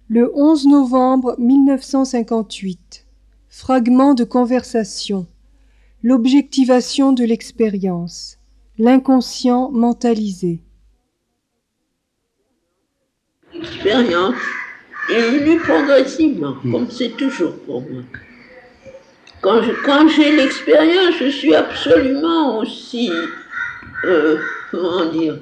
Le 11 novembre 1958. Fragment de conversation. L'objectivation de l'expérience. L'inconscient mentalisé. L'expérience est venue progressivement, comme c'est toujours pour moi. Quand j'ai l'expérience, je suis absolument aussi, comment dire,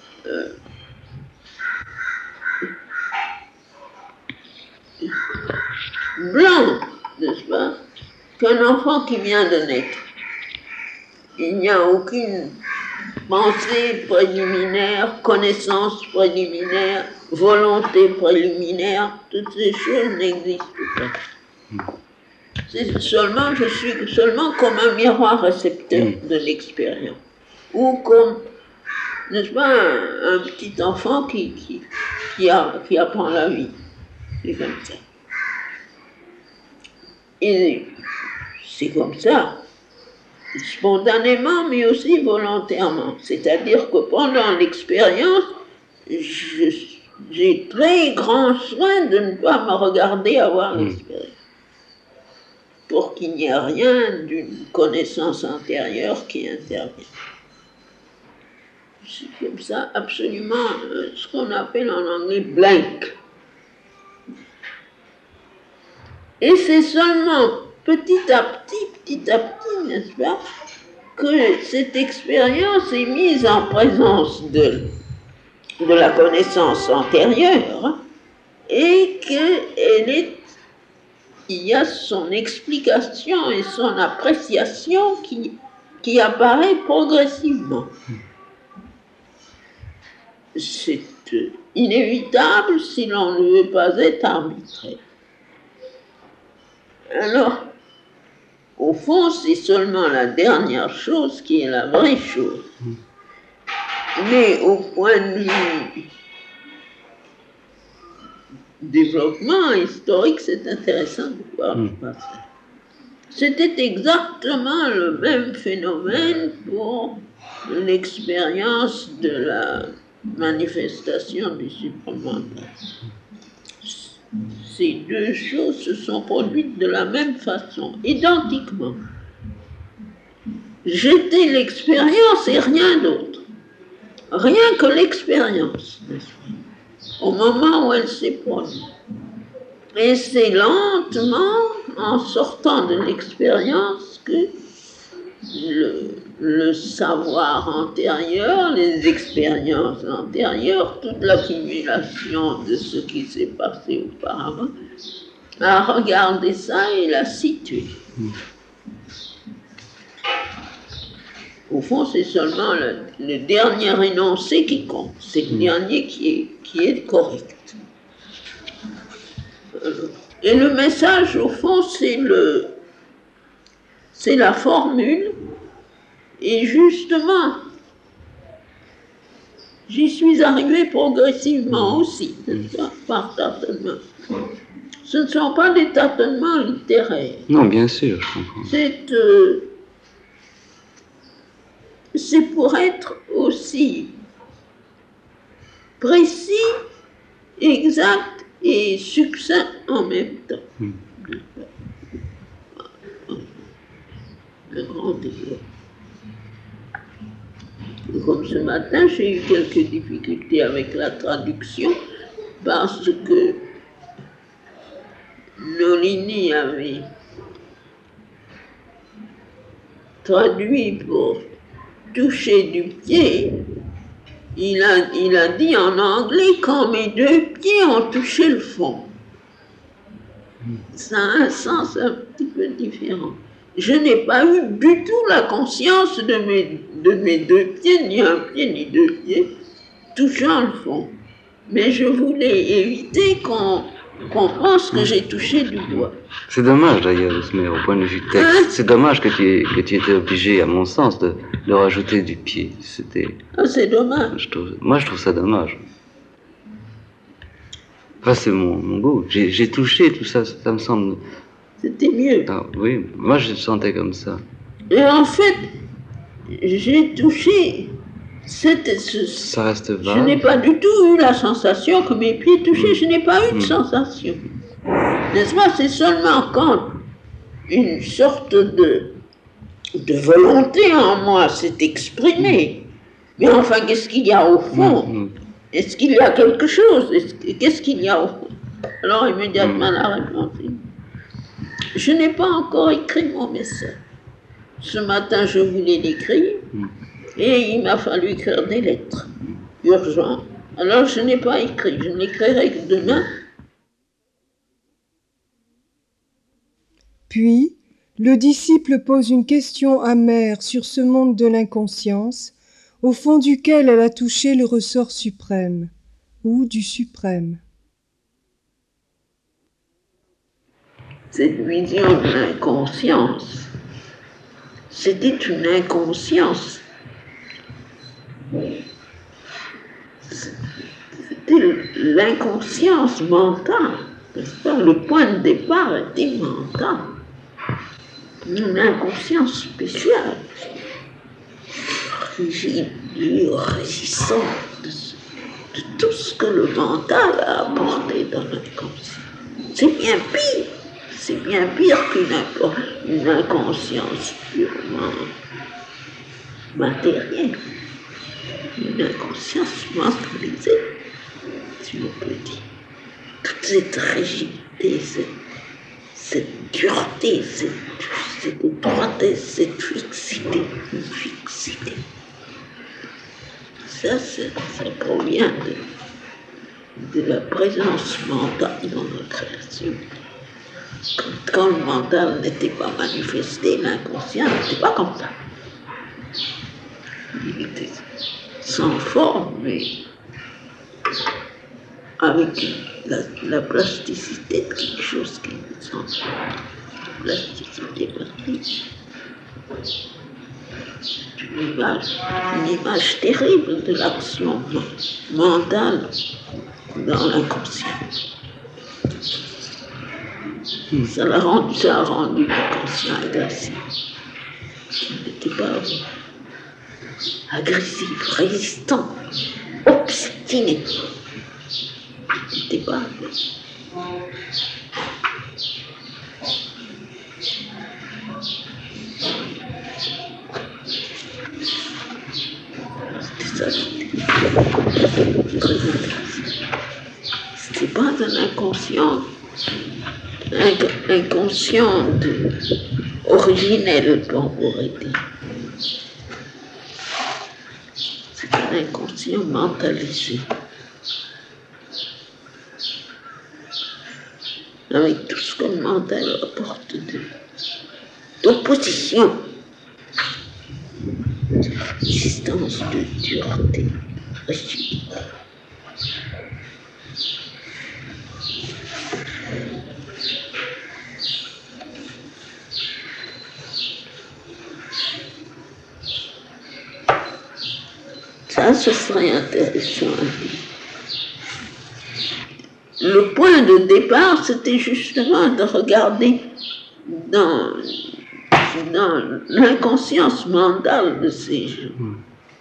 blanc, n'est-ce pas, qu'un enfant qui vient de naître. Il n'y a aucune pensée préliminaire, connaissance préliminaire, volonté préliminaire, toutes ces choses n'existent pas. C'est seulement, je suis seulement comme un miroir récepteur de l'expérience. Ou comme, n'est-ce pas, un petit enfant qui apprend la vie. C'est comme ça. Et c'est comme ça, spontanément, mais aussi volontairement. C'est-à-dire que pendant l'expérience, j'ai très grand soin de ne pas me regarder avoir l'expérience, pour qu'il n'y ait rien d'une connaissance antérieure qui intervienne. C'est comme ça, absolument, ce qu'on appelle en anglais blank. Et c'est seulement petit à petit, n'est-ce pas, que cette expérience est mise en présence de la connaissance antérieure, et qu'il y a son explication et son appréciation qui apparaît progressivement. C'est inévitable si l'on ne veut pas être arbitraire. Alors, au fond, c'est seulement la dernière chose qui est la vraie chose. Mais au point de vue développement historique, c'est intéressant de voir le passé. C'était exactement le même phénomène pour l'expérience de la manifestation du supramental. Ces deux choses se sont produites de la même façon, identiquement. J'étais l'expérience et rien d'autre. Rien que l'expérience, au moment où elle s'est produite. Et c'est lentement, en sortant de l'expérience, que le savoir antérieur, les expériences antérieures, toute l'accumulation de ce qui s'est passé auparavant, a regardé ça et l'a situé. Au fond, c'est seulement le dernier énoncé qui compte, c'est le dernier qui est correct. Et le message, au fond, c'est la formule. Et justement, j'y suis arrivé progressivement aussi, par tâtonnement. Ce ne sont pas des tâtonnements littéraires. Non, bien sûr, je comprends. C'est pour être aussi précis, exact et succinct en même temps. Un grand effort. Comme ce matin, j'ai eu quelques difficultés avec la traduction parce que Nolini avait traduit pour toucher du pied. Il a dit en anglais quand mes deux pieds ont touché le fond. Ça a un sens un petit peu différent. Je n'ai pas eu du tout la conscience de mes deux pieds, ni un pied, ni deux pieds, touchant le fond. Mais je voulais éviter qu'on pense que j'ai touché du doigt. C'est dommage d'ailleurs, mais au point de vue texte, c'est dommage que tu étais obligé, à mon sens, de rajouter du pied. C'est dommage. Moi, je trouve ça dommage. Enfin, c'est mon goût. J'ai touché tout ça, ça me semble... C'était mieux. Ah, oui, moi je le sentais comme ça. Et en fait, j'ai touché Ça reste Je vague. n'ai pas du tout eu la sensation que mes pieds touchaient, je n'ai pas eu de sensation. N'est-ce pas? C'est seulement quand une sorte de volonté en moi s'est exprimée. Mais enfin, qu'est-ce qu'il y a au fond? Est-ce qu'il y a quelque chose? Qu'est-ce qu'il y a au fond? Alors immédiatement la réponse est: je n'ai pas encore écrit mon message. Ce matin, je voulais l'écrire et il m'a fallu écrire des lettres urgentes. Alors je n'ai pas écrit, je n'écrirai que demain. Puis, le disciple pose une question amère sur ce monde de l'inconscience, au fond duquel elle a touché le ressort suprême, ou du suprême. Cette vision de l'inconscience, c'était une inconscience. C'était l'inconscience mentale. Le point de départ était mental. Une inconscience spéciale, rigide, résistante de tout ce que le mental a apporté dans l'inconscience. C'est bien pire qu'une inconscience purement matérielle, une inconscience mentalisée, si on peut dire. Toute cette rigidité, cette dureté, cette étroitesse, cette fixité. Ça provient de la présence mentale dans la création. Quand le mental n'était pas manifesté, l'inconscient n'était pas comme ça. Il était sans forme, mais avec la plasticité de quelque chose qui est sans plasticité partie. Une image terrible de l'action mentale dans l'inconscient. Ça a rendu l'inconscient agressif. Il n'était pas agressif, résistant, obstiné. Il n'était pas agressif. C'était ça. C'était pas un inconscient originel, comme on pourrait dire. C'est un inconscient mentalisé. Avec tout ce que le mental apporte d'opposition, de résistance, de dureté, rigide. Ça, ce serait intéressant à dire. Le point de départ, c'était justement de regarder dans l'inconscience mentale de ces gens.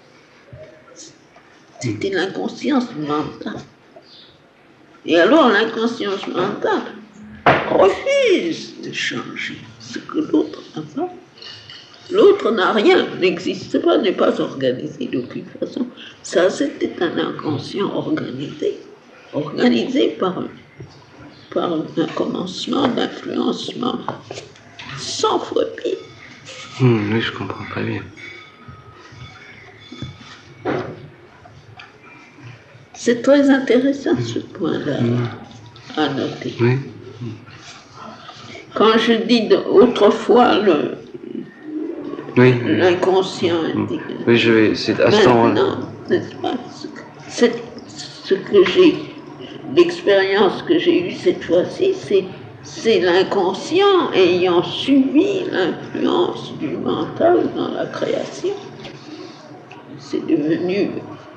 C'était l'inconscience mentale. Et alors l'inconscience mentale refuse de changer ce que l'autre n'a pas. L'autre n'a rien, n'existe pas, n'est pas organisé d'aucune façon. Ça, c'était un inconscient organisé par un commencement d'influencement sans fois pire. Oui, je comprends très bien. C'est très intéressant ce point-là à noter. Oui. Quand je dis autrefois l'inconscient. Oui, c'est à ce moment-là. Maintenant, n'est-ce pas, l'expérience que j'ai eue cette fois-ci, c'est l'inconscient ayant subi l'influence du mental dans la création. C'est devenu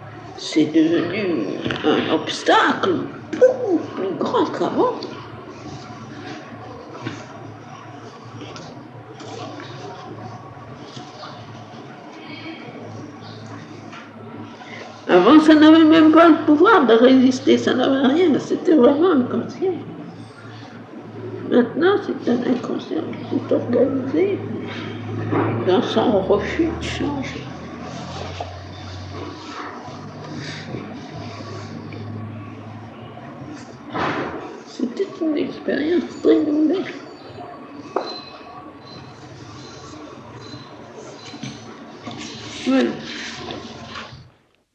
un obstacle beaucoup plus grand qu'avant. Avant, ça n'avait même pas le pouvoir de résister, ça n'avait rien, c'était vraiment inconscient. Maintenant, c'est un inconscient qui s'est organisé dans son refus de changer. C'était une expérience très nouvelle. Voilà.